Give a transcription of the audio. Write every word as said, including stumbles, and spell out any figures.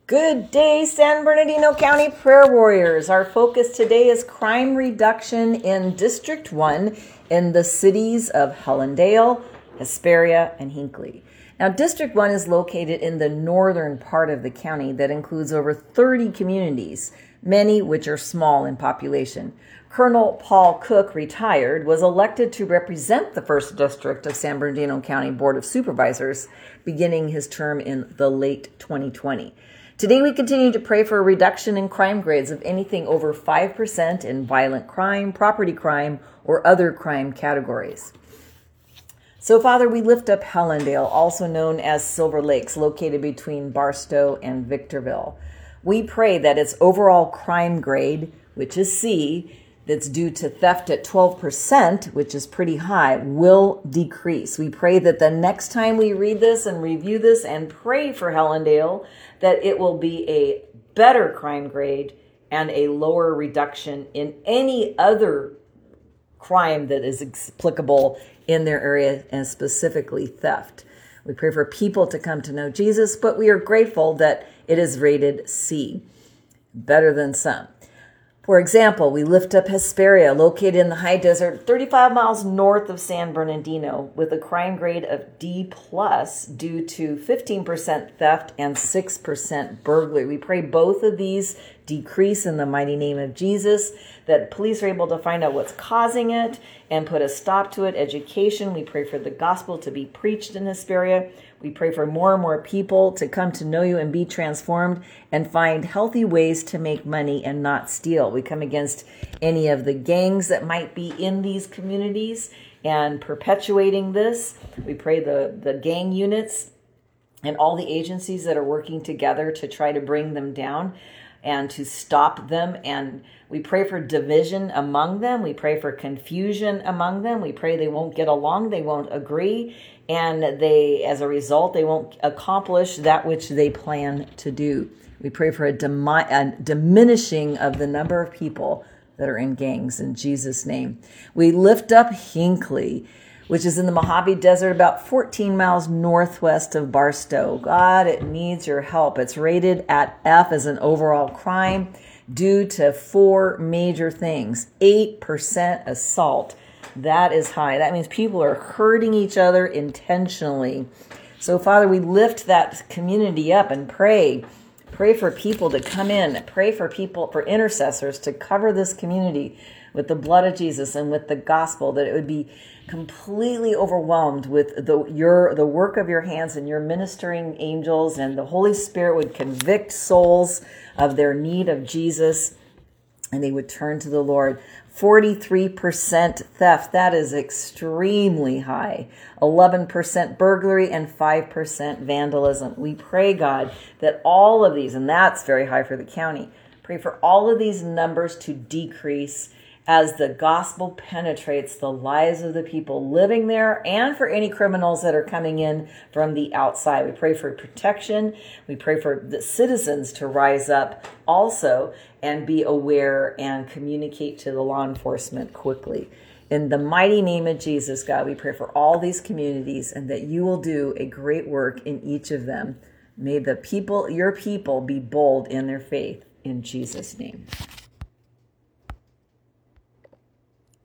Good day, San Bernardino County Prayer Warriors. Our focus today is crime reduction in District one in the cities of Helendale, Hesperia, and Hinckley. Now, District one is located in the northern part of the county that includes over thirty communities, many which are small in population. Colonel Paul Cook, retired, was elected to represent the first District of San Bernardino County Board of Supervisors, beginning his term in the late twenty twenty. Today, we continue to pray for a reduction in crime grades of anything over five percent in violent crime, property crime, or other crime categories. So, Father, we lift up Helendale, also known as Silver Lakes, located between Barstow and Victorville. We pray that its overall crime grade, which is C, that's due to theft at twelve percent, which is pretty high, will decrease. We pray that the next time we read this and review this and pray for Helendale, that it will be a better crime grade and a lower reduction in any other crime that is applicable in their area, and specifically theft. We pray for people to come to know Jesus, but we are grateful that it is rated C, better than some. For example, we lift up Hesperia, located in the high desert, thirty-five miles north of San Bernardino, with a crime grade of D plus due to fifteen percent theft and six percent burglary. We pray both of these decrease in the mighty name of Jesus, that police are able to find out what's causing it and put a stop to it. Education, we pray for the gospel to be preached in Hesperia. We pray for more and more people to come to know you and be transformed and find healthy ways to make money and not steal. We come against any of the gangs that might be in these communities and perpetuating this. We pray the, the gang units and all the agencies that are working together to try to bring them down and to stop them. And we pray for division among them. We pray for confusion among them. We pray they won't get along, they won't agree, and they, as a result, they won't accomplish that which they plan to do. We pray for a, demi- a diminishing of the number of people that are in gangs in Jesus' name. We lift up Hinckley, which is in the Mojave Desert, about fourteen miles northwest of Barstow. God, it needs your help. It's rated at F as an overall crime due to four major things. eight percent assault. That is high. That means people are hurting each other intentionally. So, Father, we lift that community up and pray. Pray for people to come in. Pray for people, for intercessors to cover this community with the blood of Jesus and with the gospel, that it would be completely overwhelmed with the your the work of your hands and your ministering angels, and the Holy Spirit would convict souls of their need of Jesus, and they would turn to the Lord. forty-three percent theft, that is extremely high. eleven percent burglary and five percent vandalism. We pray, God, that all of these, and that's very high for the county, pray for all of these numbers to decrease as the gospel penetrates the lives of the people living there, and for any criminals that are coming in from the outside. We pray for protection. We pray for the citizens to rise up also and be aware and communicate to the law enforcement quickly. In the mighty name of Jesus, God, we pray for all these communities, and that you will do a great work in each of them. May the people, your people, be bold in their faith, in Jesus' name.